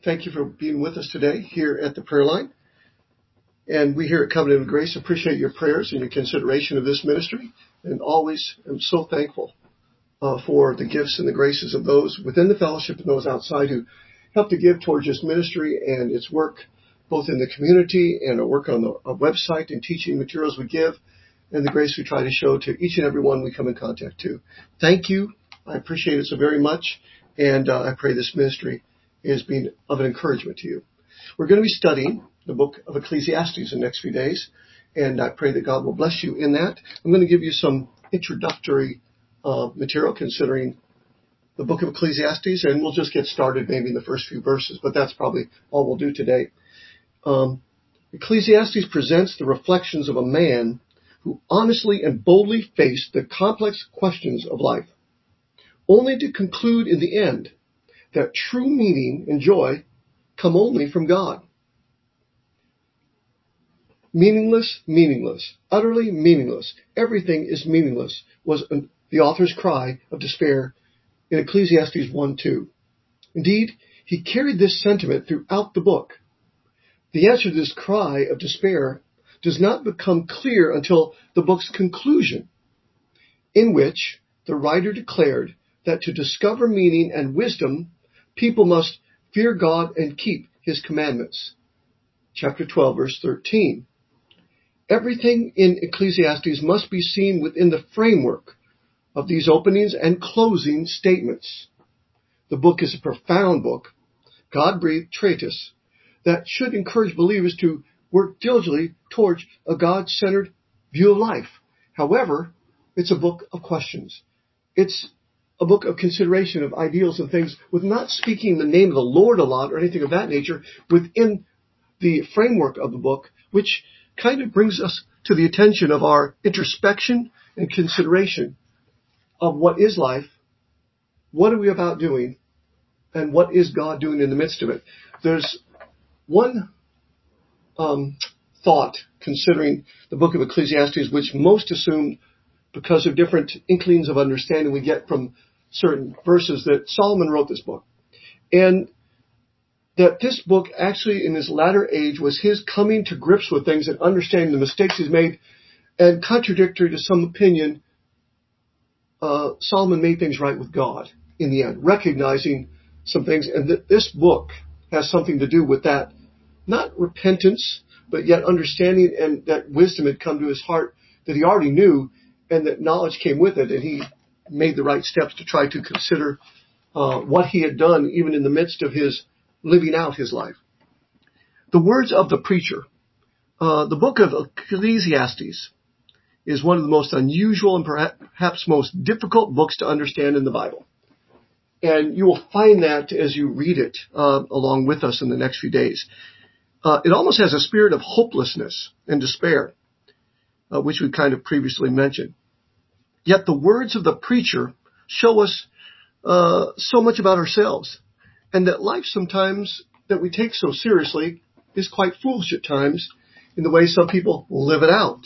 Thank you for being with us today here at the prayer line. And we here at Covenant of Grace appreciate your prayers and your consideration of this ministry, and always am so thankful for the gifts and the graces of those within the fellowship and those outside who help to give towards this ministry and its work, both in the community and our work on the website and teaching materials we give, and the grace we try to show to each and every one we come in contact to. Thank you. I appreciate it so very much, and I pray this ministry is being of an encouragement to you. We're going to be studying the book of Ecclesiastes in the next few days, and I pray that God will bless you in that. I'm going to give you some introductory material considering the book of Ecclesiastes, and we'll just get started maybe in the first few verses, but that's probably all we'll do today. Ecclesiastes presents the reflections of a man who honestly and boldly faced the complex questions of life, only to conclude in the end that true meaning and joy come only from God. Meaningless, meaningless, utterly meaningless. Everything is meaningless was the author's cry of despair in Ecclesiastes 1:2. Indeed, he carried this sentiment throughout the book. The answer to this cry of despair does not become clear until the book's conclusion, in which the writer declared that to discover meaning and wisdom, people must fear God and keep his commandments. Chapter 12, verse 13. Everything in Ecclesiastes must be seen within the framework of these openings and closing statements. The book is a profound book, God-breathed treatise, that should encourage believers to work diligently towards a God-centered view of life. However, it's a book of questions. It's a book of consideration of ideals and things, with not speaking the name of the Lord a lot or anything of that nature within the framework of the book, which kind of brings us to the attention of our introspection and consideration of what is life, what are we about doing, and what is God doing in the midst of it. There's one thought considering the book of Ecclesiastes, which most assume, because of different inklings of understanding we get from certain verses, that Solomon wrote this book. And that this book actually in his latter age was his coming to grips with things and understanding the mistakes he's made, and contradictory to some opinion, Solomon made things right with God in the end, recognizing some things, and that this book has something to do with that, not repentance, but yet understanding, and that wisdom had come to his heart that he already knew, and that knowledge came with it, and he made the right steps to try to consider what he had done even in the midst of his living out his life. The words of the preacher. The book of Ecclesiastes is one of the most unusual and perhaps most difficult books to understand in the Bible. And you will find that as you read it along with us in the next few days. It almost has a spirit of hopelessness and despair, which we kind of previously mentioned. Yet the words of the preacher show us so much about ourselves, and that life sometimes that we take so seriously is quite foolish at times in the way some people live it out.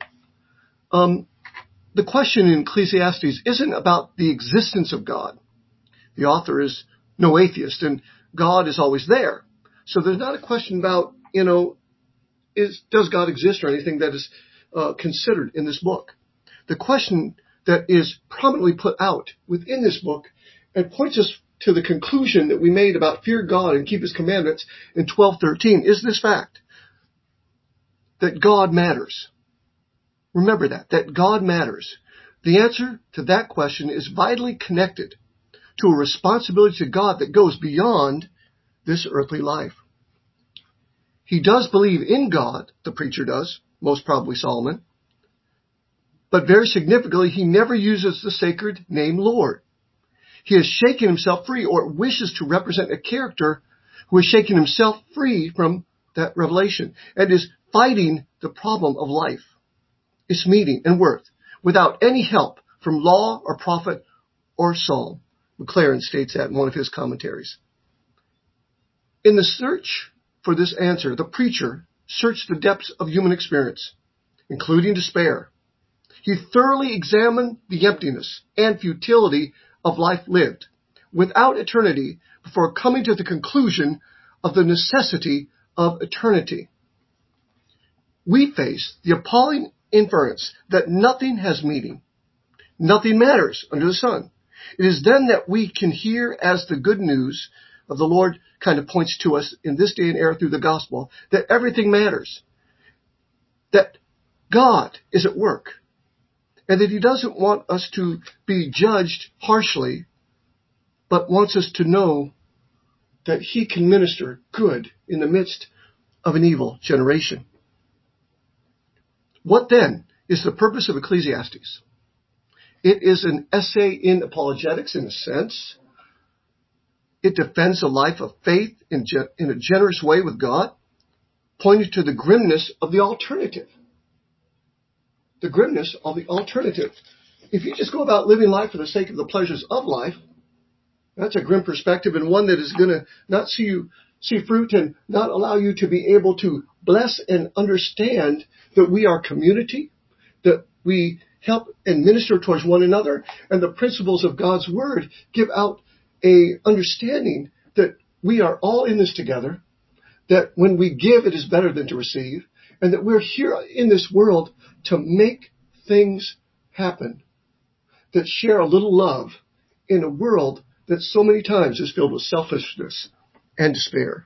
The question in Ecclesiastes isn't about the existence of God. The author is no atheist, and God is always there. So there's not a question about, does God exist or anything that is considered in this book. The question that is prominently put out within this book and points us to the conclusion that we made about fear God and keep his commandments in 12:13 is this fact, that God matters. Remember that God matters. The answer to that question is vitally connected to a responsibility to God that goes beyond this earthly life. He does believe in God, the preacher does, most probably Solomon, but very significantly, he never uses the sacred name Lord. He has shaken himself free, or wishes to represent a character who has shaken himself free from that revelation and is fighting the problem of life, its meaning and worth, without any help from law or prophet or psalm. McLaren states that in one of his commentaries. In the search for this answer, the preacher searched the depths of human experience, including despair. He thoroughly examined the emptiness and futility of life lived without eternity before coming to the conclusion of the necessity of eternity. We face the appalling inference that nothing has meaning. Nothing matters under the sun. It is then that we can hear as the good news of the Lord kind of points to us in this day and era through the gospel, that everything matters. That God is at work. And that He doesn't want us to be judged harshly, but wants us to know that He can minister good in the midst of an evil generation. What then is the purpose of Ecclesiastes? It is an essay in apologetics in a sense. It defends a life of faith in a generous way with God, pointing to the grimness of the alternative. The grimness of the alternative. If you just go about living life for the sake of the pleasures of life, that's a grim perspective, and one that is going to not see fruit and not allow you to be able to bless and understand that we are community, that we help and minister towards one another, and the principles of God's Word give out a understanding that we are all in this together, that when we give, it is better than to receive, and that we're here in this world to make things happen, that share a little love in a world that so many times is filled with selfishness and despair.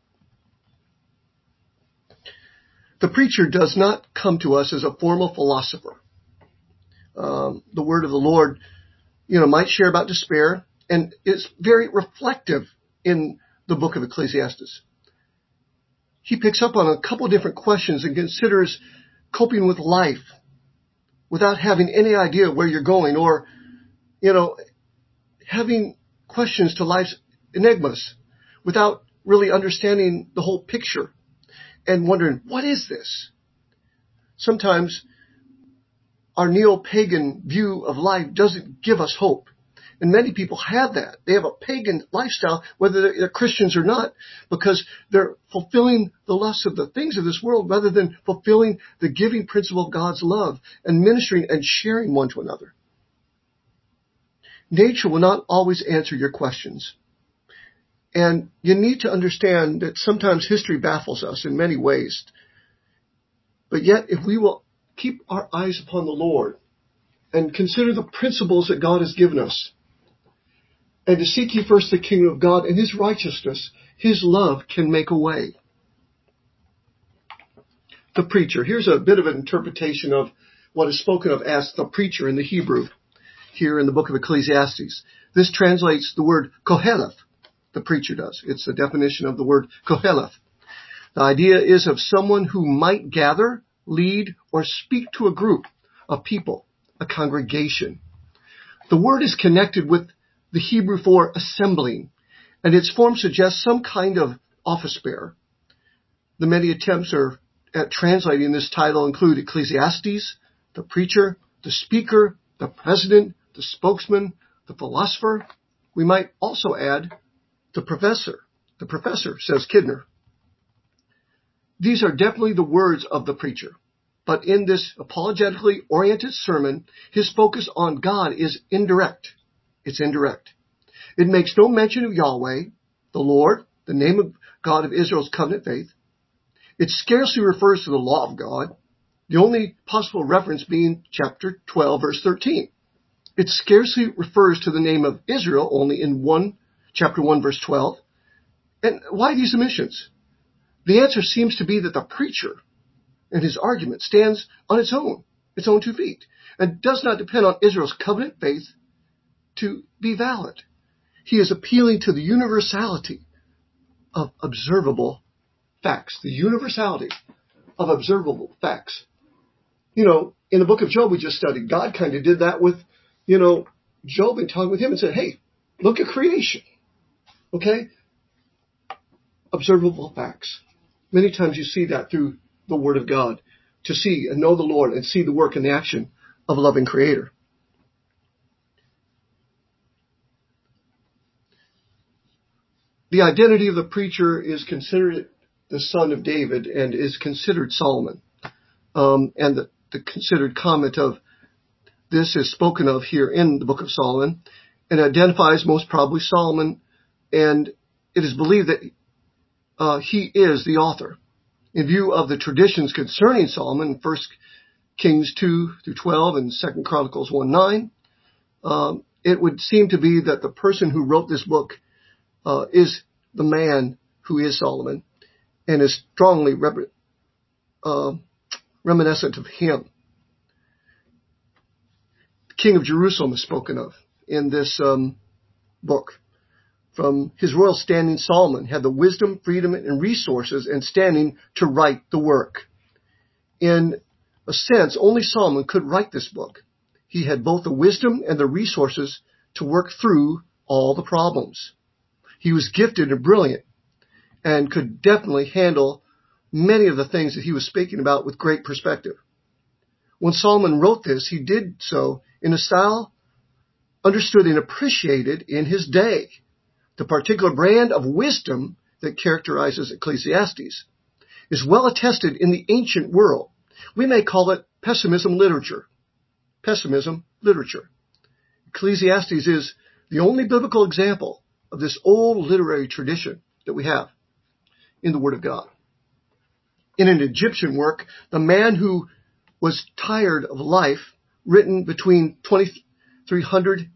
The preacher does not come to us as a formal philosopher. The word of the Lord, might share about despair, and it's very reflective in the book of Ecclesiastes. He picks up on a couple different questions and considers coping with life without having any idea where you're going, or, having questions to life's enigmas without really understanding the whole picture and wondering, what is this? Sometimes our neo-pagan view of life doesn't give us hope. And many people have that. They have a pagan lifestyle, whether they're Christians or not, because they're fulfilling the lusts of the things of this world rather than fulfilling the giving principle of God's love and ministering and sharing one to another. Nature will not always answer your questions. And you need to understand that sometimes history baffles us in many ways. But yet, if we will keep our eyes upon the Lord and consider the principles that God has given us, and to seek ye first the kingdom of God and His righteousness, His love can make a way. The preacher. Here's a bit of an interpretation of what is spoken of as the preacher in the Hebrew here in the book of Ecclesiastes. This translates the word koheleth. The preacher does. It's the definition of the word koheleth. The idea is of someone who might gather, lead, or speak to a group of people, a congregation. The word is connected with the Hebrew for assembling, and its form suggests some kind of office bearer. The many attempts at translating this title include Ecclesiastes, the preacher, the speaker, the president, the spokesman, the philosopher. We might also add the professor. The professor, says Kidner. These are definitely the words of the preacher. But in this apologetically oriented sermon, his focus on God is indirect. It's indirect. It makes no mention of Yahweh, the Lord, the name of God of Israel's covenant faith. It scarcely refers to the law of God, the only possible reference being chapter 12, verse 13. It scarcely refers to the name of Israel, only in chapter 1, verse 12. And why these omissions? The answer seems to be that the preacher and his argument stands on its own 2 feet, and does not depend on Israel's covenant faith to be valid. He is appealing to the universality of observable facts. The universality of observable facts. In the book of Job we just studied, God kind of did that with, Job, and talked with him and said, hey, look at creation. Okay? Observable facts. Many times you see that through the Word of God, to see and know the Lord and see the work and the action of a loving Creator. The identity of the preacher is considered the son of David and is considered Solomon. And the considered comment of this is spoken of here in the book of Solomon and identifies most probably Solomon. And it is believed that he is the author. In view of the traditions concerning Solomon, 1 Kings 2 through 12 and 2 Chronicles 1:9, it would seem to be that the person who wrote this book is the man who is Solomon and is strongly reminiscent of him. The King of Jerusalem is spoken of in this book. From his royal standing, Solomon had the wisdom, freedom, and resources and standing to write the work. In a sense, only Solomon could write this book. He had both the wisdom and the resources to work through all the problems. He was gifted and brilliant and could definitely handle many of the things that he was speaking about with great perspective. When Solomon wrote this, he did so in a style understood and appreciated in his day. The particular brand of wisdom that characterizes Ecclesiastes is well attested in the ancient world. We may call it pessimism literature. Pessimism literature. Ecclesiastes is the only biblical example of this old literary tradition that we have in the Word of God. In an Egyptian work, the man who was tired of life, written between 2300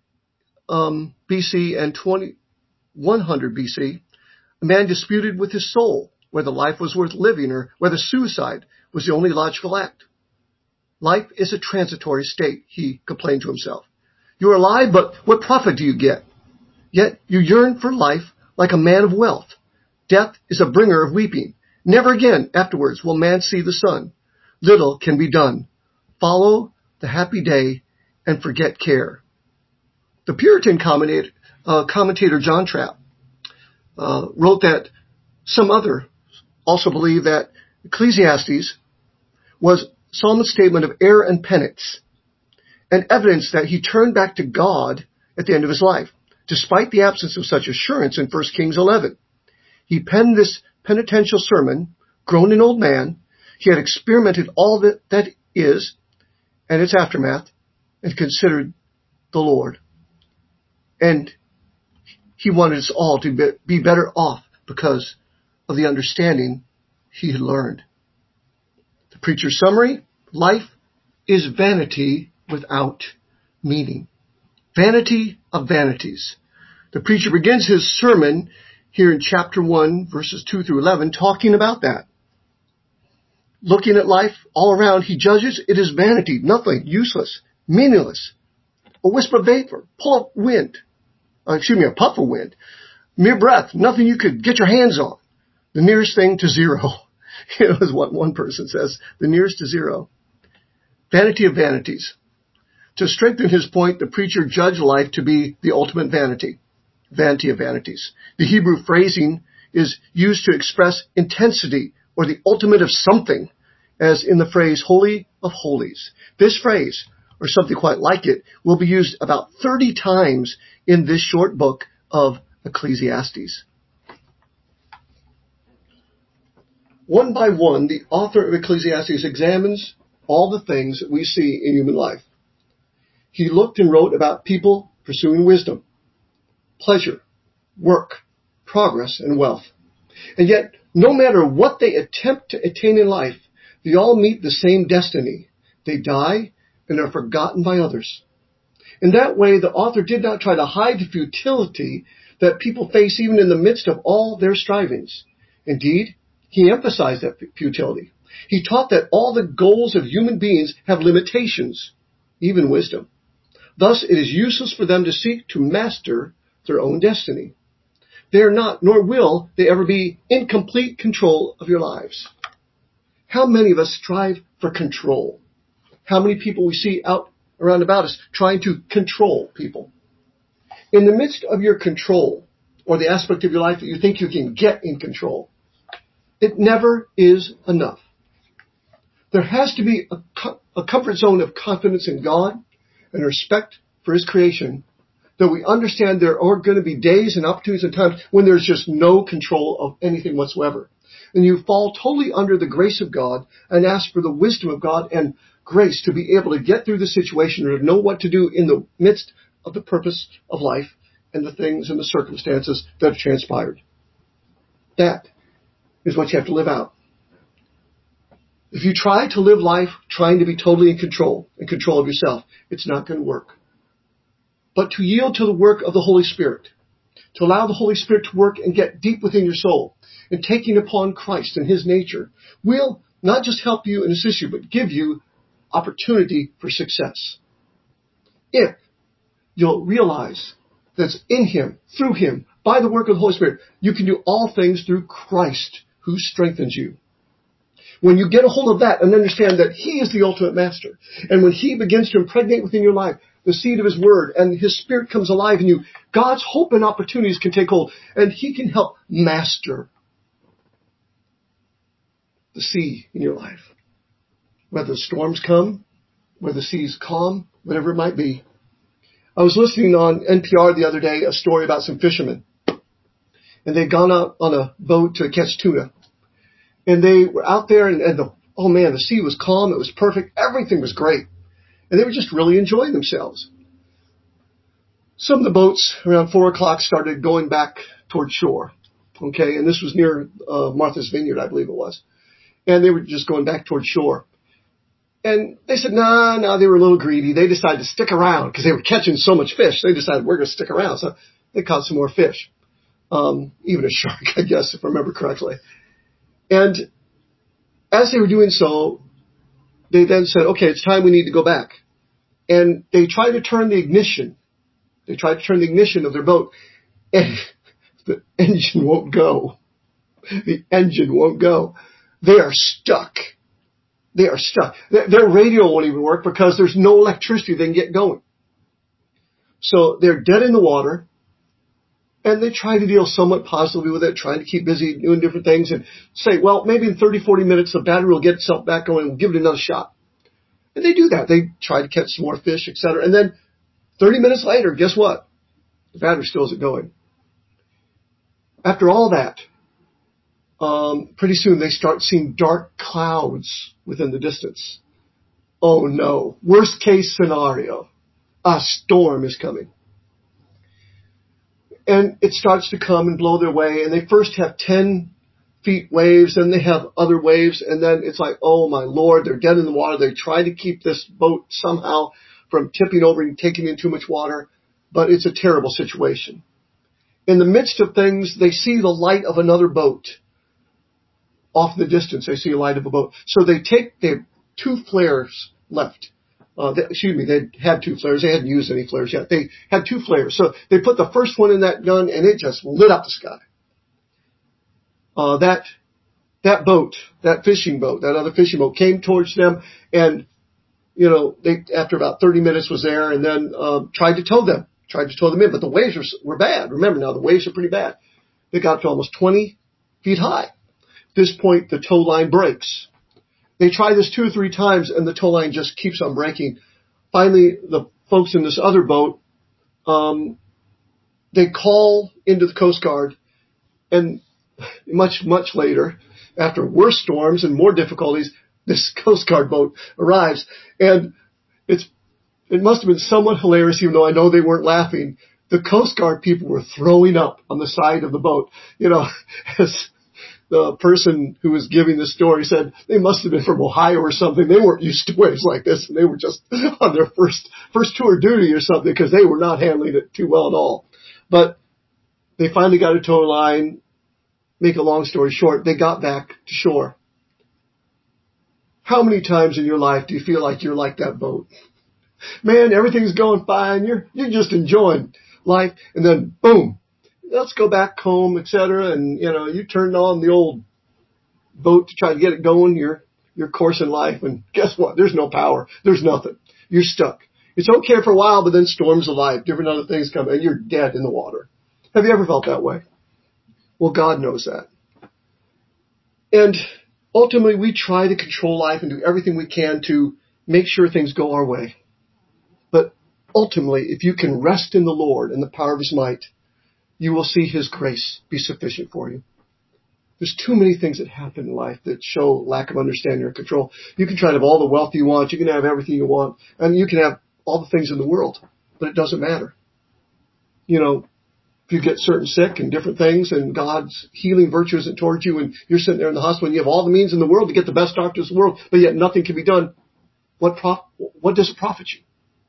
BC and 2100 BC, a man disputed with his soul whether life was worth living or whether suicide was the only logical act. Life is a transitory state, he complained to himself. You are alive, but what profit do you get? Yet you yearn for life like a man of wealth. Death is a bringer of weeping. Never again afterwards will man see the sun. Little can be done. Follow the happy day and forget care. The Puritan commentator John Trapp wrote that some other also believe that Ecclesiastes was Solomon's statement of error and penance, and evidence that he turned back to God at the end of his life, despite the absence of such assurance in 1 Kings 11. He penned this penitential sermon, grown an old man. He had experimented all that is and its aftermath and considered the Lord. And he wanted us all to be better off because of the understanding he had learned. The preacher's summary: life is vanity without meaning. Vanity of vanities. The preacher begins his sermon here in chapter 1, verses 2 through 11, talking about that. Looking at life all around, he judges it is vanity, nothing, useless, meaningless, a wisp of vapor, a puff of wind, mere breath, nothing you could get your hands on, the nearest thing to zero. It was what one person says, the nearest to zero. Vanity of vanities. To strengthen his point, the preacher judged life to be the ultimate vanity. Vanity of vanities. The Hebrew phrasing is used to express intensity or the ultimate of something, as in the phrase holy of holies. This phrase, or something quite like it, will be used about 30 times in this short book of Ecclesiastes. One by one, the author of Ecclesiastes examines all the things that we see in human life. He looked and wrote about people pursuing wisdom, pleasure, work, progress, and wealth. And yet, no matter what they attempt to attain in life, they all meet the same destiny. They die and are forgotten by others. In that way, the author did not try to hide the futility that people face even in the midst of all their strivings. Indeed, he emphasized that futility. He taught that all the goals of human beings have limitations, even wisdom. Thus, it is useless for them to seek to master their own destiny. They are not, nor will they ever be, in complete control of your lives. How many of us strive for control? How many people we see out around about us trying to control people? In the midst of your control, or the aspect of your life that you think you can get in control, it never is enough. There has to be a comfort zone of confidence in God and respect for His creation, that we understand there are going to be days and opportunities and times when there's just no control of anything whatsoever. And you fall totally under the grace of God and ask for the wisdom of God and grace to be able to get through the situation or to know what to do in the midst of the purpose of life and the things and the circumstances that have transpired. That is what you have to live out. If you try to live life trying to be totally in control of yourself, it's not going to work. But to yield to the work of the Holy Spirit, to allow the Holy Spirit to work and get deep within your soul, and taking upon Christ and His nature, will not just help you and assist you, but give you opportunity for success. If you'll realize that in Him, through Him, by the work of the Holy Spirit, you can do all things through Christ who strengthens you. When you get a hold of that and understand that He is the ultimate master, and when He begins to impregnate within your life the seed of His word, and His Spirit comes alive in you, God's hope and opportunities can take hold, and He can help master the sea in your life. Whether the storms come, whether the seas calm, whatever it might be. I was listening on NPR the other day, a story about some fishermen. And they'd gone out on a boat to catch tuna. And they were out there, and the sea was calm, it was perfect, everything was great. And they were just really enjoying themselves. Some of the boats around 4 o'clock started going back toward shore. Okay, and this was near Martha's Vineyard, I believe it was. And they were just going back toward shore. And they said, no, they were a little greedy. They decided to stick around because they were catching so much fish. They decided we're going to stick around. So they caught some more fish. Even a shark, I guess, if I remember correctly. And as they were doing so, they then said, okay, it's time we need to go back. And they tried to turn the ignition. They tried to turn the ignition of their boat. And the engine won't go. The engine won't go. They are stuck. They are stuck. Their radio won't even work because there's no electricity they can get going. So they're dead in the water. And they try to deal somewhat positively with it, trying to keep busy doing different things and say, well, maybe in 30, 40 minutes the battery will get itself back going and we'll give it another shot. And they do that. They try to catch some more fish, etc. And then 30 minutes later, guess what? The battery still isn't going. After all that, pretty soon they start seeing dark clouds within the distance. Oh no. Worst case scenario. A storm is coming. And it starts to come and blow their way, and they first have 10 feet waves, and they have other waves, and then it's like, oh my Lord, they're dead in the water. They try to keep this boat somehow from tipping over and taking in too much water, but it's a terrible situation. In the midst of things, they see the light of another boat. Off in the distance, they see a light of a boat. So they have 2 flares left. They had 2 flares. They hadn't used any flares yet. They had 2 flares. So they put the first one in that gun, and it just lit up the sky. That boat, that fishing boat, that other fishing boat came towards them, and, they, after about 30 minutes was there, and then tried to tow them in, but the waves were bad. Remember now, the waves are pretty bad. They got to almost 20 feet high. At this point, the tow line breaks. They try this 2 or 3 times, and the tow line just keeps on breaking. Finally, the folks in this other boat, they call into the Coast Guard, and much, much later, after worse storms and more difficulties, this Coast Guard boat arrives. And it must have been somewhat hilarious, even though I know they weren't laughing. The Coast Guard people were throwing up on the side of the boat, as the person who was giving the story said they must have been from Ohio or something. They weren't used to waves like this, and they were just on their first tour of duty or something because they were not handling it too well at all. But they finally got a tow line. Make a long story short, they got back to shore. How many times in your life do you feel like you're like that boat? Man, everything's going fine. You're just enjoying life, and then boom. Let's go back home, etc. And, you turned on the old boat to try to get it going, your course in life. And guess what? There's no power. There's nothing. You're stuck. It's okay for a while, but then storms of life, different other things come, and you're dead in the water. Have you ever felt that way? Well, God knows that. And ultimately, we try to control life and do everything we can to make sure things go our way. But ultimately, if you can rest in the Lord and the power of His might, you will see His grace be sufficient for you. There's too many things that happen in life that show lack of understanding or control. You can try to have all the wealth you want. You can have everything you want. And you can have all the things in the world. But it doesn't matter. If you get certain sick and different things and God's healing virtue isn't towards you and you're sitting there in the hospital and you have all the means in the world to get the best doctors in the world, but yet nothing can be done, what does it profit you?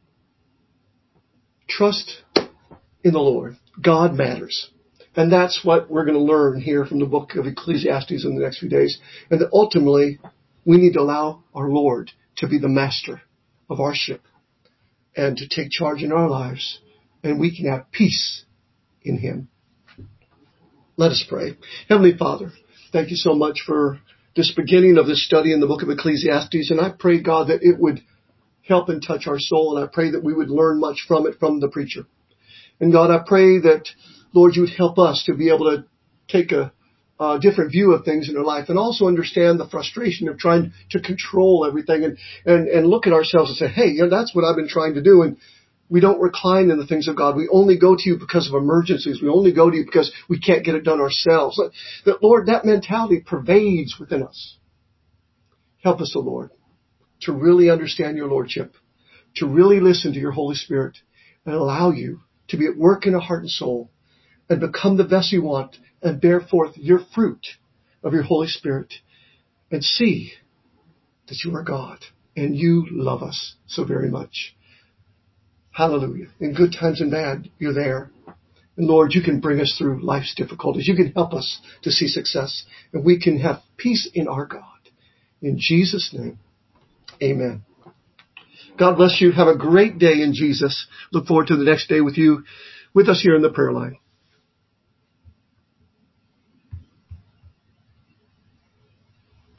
Trust in the Lord. God matters. And that's what we're going to learn here from the book of Ecclesiastes in the next few days. And that ultimately, we need to allow our Lord to be the master of our ship and to take charge in our lives. And we can have peace in Him. Let us pray. Heavenly Father, thank you so much for this beginning of this study in the book of Ecclesiastes. And I pray, God, that it would help and touch our soul. And I pray that we would learn much from it from the preacher. And God, I pray that, Lord, you would help us to be able to take a different view of things in our life and also understand the frustration of trying to control everything and look at ourselves and say, hey, that's what I've been trying to do. And we don't recline in the things of God. We only go to you because of emergencies. We only go to you because we can't get it done ourselves. That, Lord, that mentality pervades within us. Help us, O Lord, to really understand your Lordship, to really listen to your Holy Spirit and allow you to be at work in a heart and soul and become the best you want and bear forth your fruit of your Holy Spirit and see that you are God and you love us so very much. Hallelujah. In good times and bad, you're there. And Lord, you can bring us through life's difficulties. You can help us to see success and we can have peace in our God. In Jesus' name, amen. God bless you. Have a great day in Jesus. Look forward to the next day with you, with us here in the prayer line.